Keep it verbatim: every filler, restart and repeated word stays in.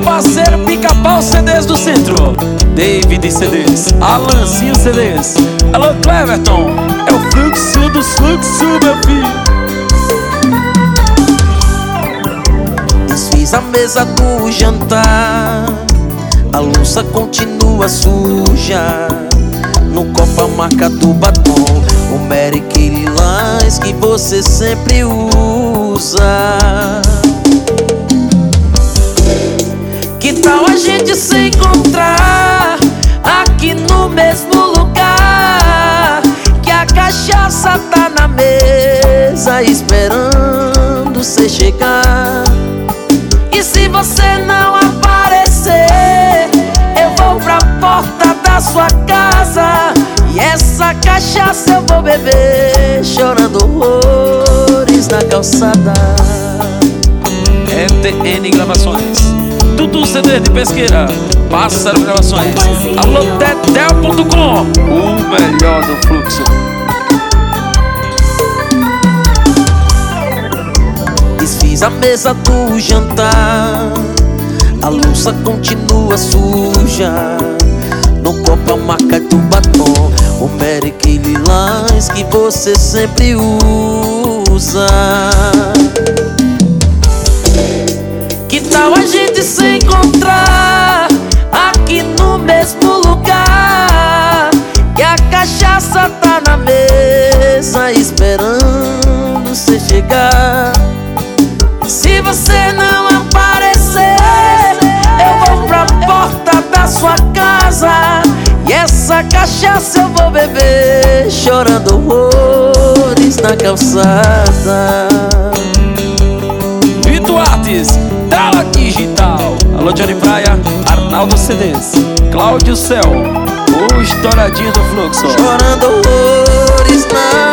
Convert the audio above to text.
parceiro Pica-Pau C Ds do Centro, David C Ds, Alanzinho C Ds. Alô Cleverton, é o fluxo do fluxo, meu filho. Desfiz a mesa do jantar, a louça continua suja. No copo a marca do batom, o Mary Kay lilás que você sempre usa. Que tal a gente se encontrar aqui no mesmo lugar? Que a cachaça tá na mesa esperando cê chegar. E se você não aparecer, eu vou pra porta da sua casa, e essa cachaça eu vou beber, chorando horrores na calçada. E T N Gravações, Dudu C D de Pesqueira, Pássaro Gravações, alô Tetel ponto com, o melhor do fluxo. Desfiz a mesa do jantar, a louça continua suja. No copo a marca do batom, o Mary Kay lilás que você sempre usa. Que tal a gente se encontrar aqui no mesmo lugar? Que a cachaça tá na mesa esperando cê chegar. Se você não aparecer, eu vou pra porta da sua casa, e essa cachaça eu vou beber, chorando horrores na calçada. Vitor Artes, Tela Digital, alô Johnny Praia, Arnaldo C Ds, Cláudio Céu, o estouradinho do fluxo. Chorando horrores na